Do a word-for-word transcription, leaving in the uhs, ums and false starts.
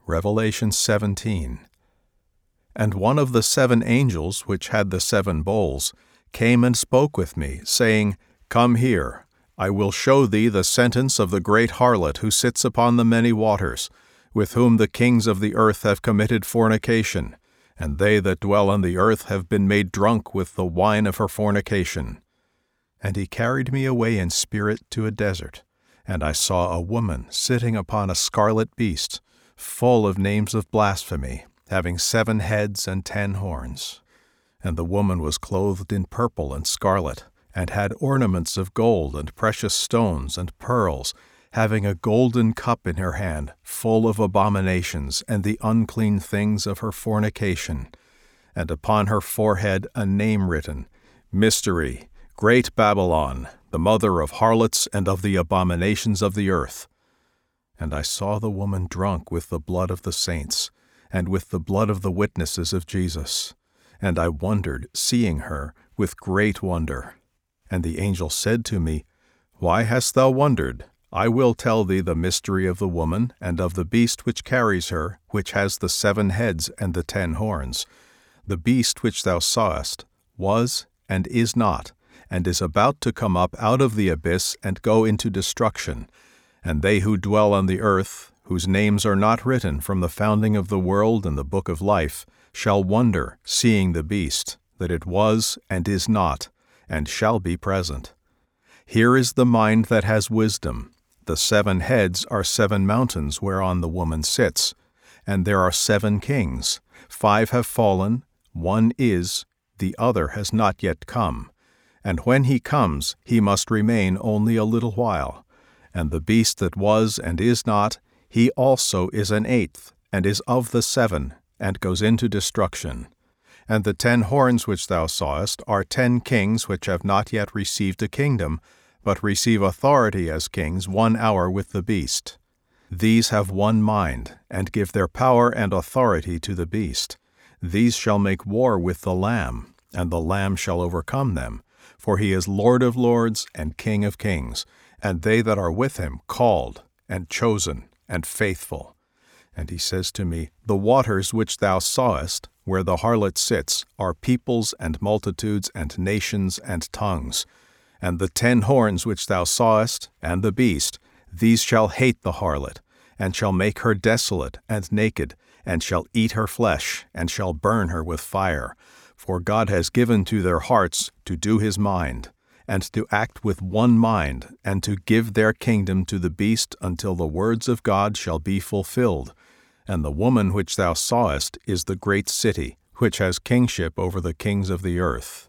Revelation seventeen. And one of the seven angels which had the seven bowls came and spoke with me, saying, Come here, I will show thee the sentence of the great harlot who sits upon the many waters, with whom the kings of the earth have committed fornication, and they that dwell on the earth have been made drunk with the wine of her fornication. And he carried me away in spirit to a desert, and I saw a woman sitting upon a scarlet beast, full of names of blasphemy, having seven heads and ten horns. And the woman was clothed in purple and scarlet, and had ornaments of gold and precious stones and pearls, having a golden cup in her hand, full of abominations and the unclean things of her fornication. And upon her forehead a name written, Mystery, Great Babylon, the mother of harlots and of the abominations of the earth. And I saw the woman drunk with the blood of the saints, and with the blood of the witnesses of Jesus. And I wondered, seeing her, with great wonder. And the angel said to me, Why hast thou wondered? I will tell thee the mystery of the woman, and of the beast which carries her, which has the seven heads and the ten horns. The beast which thou sawest was and is not, and is about to come up out of the abyss and go into destruction. And they who dwell on the earth, whose names are not written from the founding of the world in the book of life, shall wonder, seeing the beast, that it was and is not, and shall be present. Here is the mind that has wisdom. The seven heads are seven mountains whereon the woman sits, and there are seven kings. Five have fallen, one is, the other has not yet come. And when he comes, he must remain only a little while. And the beast that was and is not, he also is an eighth, and is of the seven, and goes into destruction. And the ten horns which thou sawest are ten kings which have not yet received a kingdom, but receive authority as kings one hour with the beast. These have one mind, and give their power and authority to the beast. These shall make war with the Lamb, and the Lamb shall overcome them, for he is Lord of lords and King of kings, and they that are with him called, and chosen, and faithful. And he says to me, The waters which thou sawest, where the harlot sits, are peoples and multitudes and nations and tongues. And the ten horns which thou sawest, and the beast, these shall hate the harlot, and shall make her desolate and naked, and shall eat her flesh, and shall burn her with fire. For God has given to their hearts to do his mind, and to act with one mind, and to give their kingdom to the beast until the words of God shall be fulfilled. And the woman which thou sawest is the great city, which has kingship over the kings of the earth.